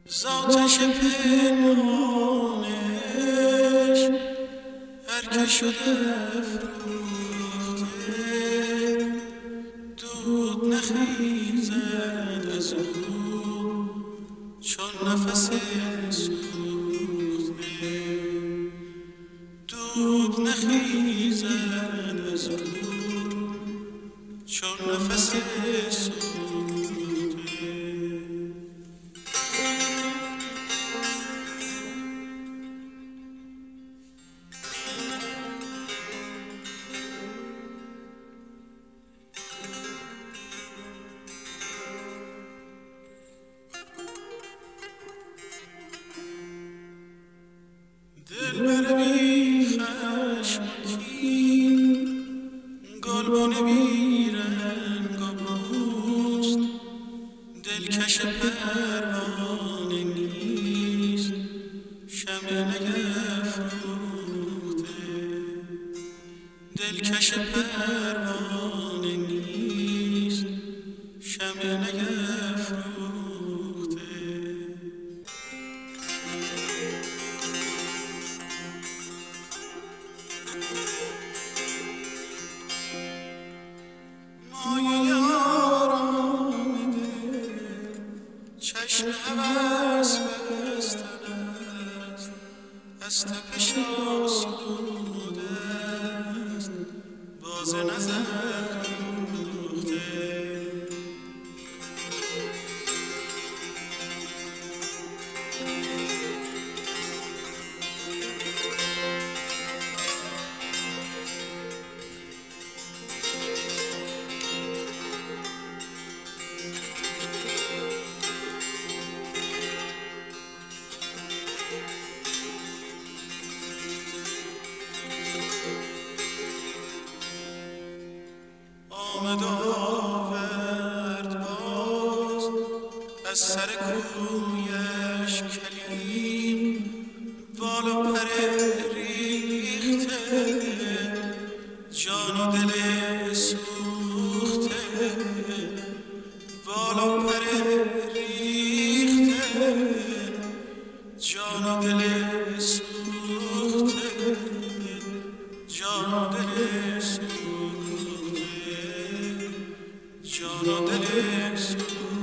زاتش پنهانش هر که شده افروخته، دود نخیزد از او چون نفس سوخته، دود نخیزد از او چون نفس سوخته. دلبر بی خشم و کین، گلبن بی رنگ و بوست، دلکش پروانه نیست شمع نیفروخته، دلکش پروانه نیست شمع نیفروخته. مایه آرام دل چشم هوس بستن است، از تپش آسوده است باز نظر دوخته. آمد و آورد باز از سر کویش کلیم، بال و پر ریخته جان و دل سوخته، بال و پر ریخته جان و دل سوخته، جان و دل سوخته، جان و دل سوخته.